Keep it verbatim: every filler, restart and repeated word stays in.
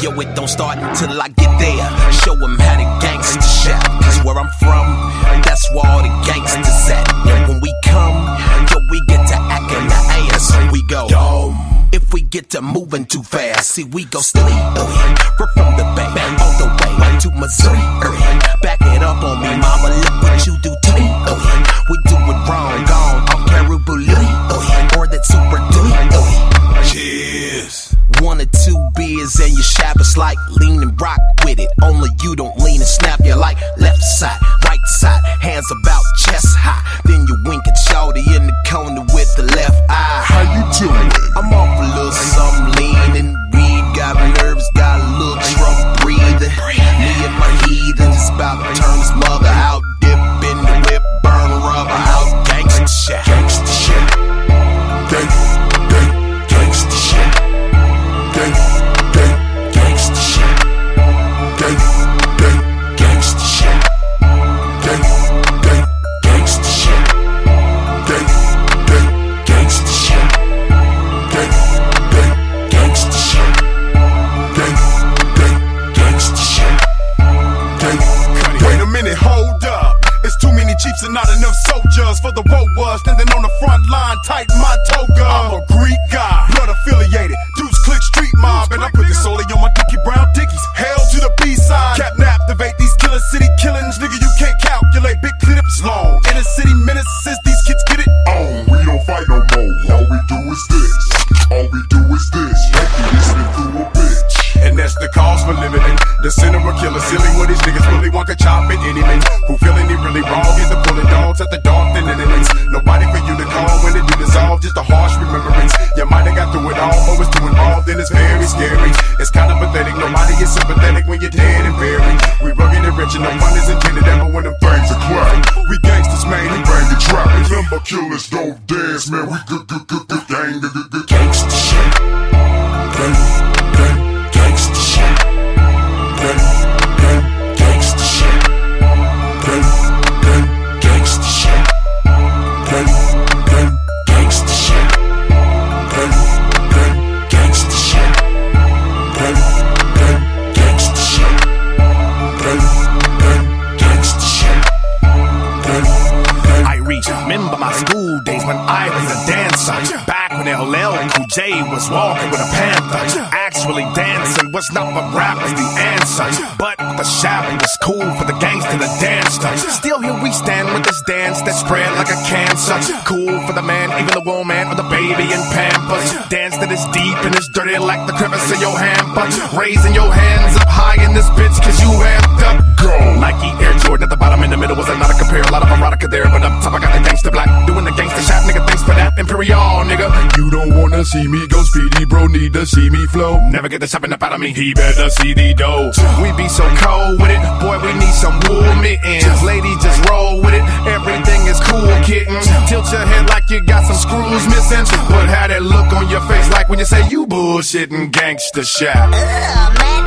Yo, it don't start till I get there. Show them how the gangsta shout. Cause where I'm from, that's where all the gangsters at. And when we come, yo, we get to acting the ass. We go, yo. If we get to moving too fast, see we go steady. We're from the bay, all the way right to Missouri. Back it up on me, mama, look what you do to me. We do it wrong, gone off Caribou Louis, or that super Dewey. Cheers. One or two beers and you shab us like lean and rock with it. Only you don't lean and snap, you like left side, right side, hands about chest high. Then you wink at shorty in the corner with the left eye. How you doing? I'm off a little something lean and weed. Got nerves, got a little trouble breathing. Me and my heathen just about to turn this mother out. Dip in the whip, burn rubber out. Gangsta shit, gangsta shit, gang, gang, gangsta shit, gang, gang, gangsta shit, gang, gang, gangsta shit, gang, gang, gangsta shit, gang, gang, gangsta shit, gang, gang, gangsta shit, gang, gang, gangsta shit, gang. Wait a minute, hold up. It's too many chiefs and not enough soldiers for the war was standing on the front line, tighten my toga. I'm a Greek guy, blood affiliated, Deuce Click Street Mob, and I put this solely on my Dickie Brown Dickies. Hell to the B-side, Captain Activate these killer city killings, nigga you can't calculate, big clips long. Inner city menaces, these kids get it on. We don't fight no more, all we do is this, all we do is this, Yankee listening through a bitch. And that's the cause for living in the center of killer silly where these niggas really want to chop at any man who feeling it really wrong. Get the pulling dogs at the dark than enemies. Nobody for you to call when it do dissolve, just a harsh remembrance. You might have got through it all, but was too involved, then it's very scary. It's kind of pathetic, nobody is sympathetic when you're dead and buried. We rugged and rich and no fun is intended ever when them things are crack. We gangsters, man, we bang the trap. Remember killers don't dance, man, we good, good, good, good gang, good, good, good Gangsta shit, gang, gang, gangsta shit, gang, gang, gangsta shit, gang, gang, gangsta shit, gang, gang, gangsta shit, gang, gang, gangsta shit, gang, gang, gangsta shit, gang, gang, gangsta shit. gang, gang. I remember my school days when I was a dancer. Back when L L Cool J was walking with a panther. Actually dancing was not what rap was the answer, but the shabby was cool for the gangster to dance to. Still here we stand with this dance that spread like a cancer. Cool for the man, even the woman or the baby in Pampers. Dance that is deep and is dirty like the crevice of your hamper. Raising your hands up high in this bitch cause you amped up. Go! Nike Air Jordan at the bottom, in the middle was a not a compare. A lot of erotica there, but up top I got the gangster black. Doing the gangster shot, nigga, thanks for that. Imperial, nigga. You don't wanna see me go speedy, bro, need to see me flow. Never get the shopping up out of me, he better see the dough. We be so cold with it, boy, we need some wool mittens. Lady, just roll with it, everything is cool, kitten. Tilt your head like you got some screws missing, but how that look on your face like when you say you bullshitting gangsta shit. Ugh, man.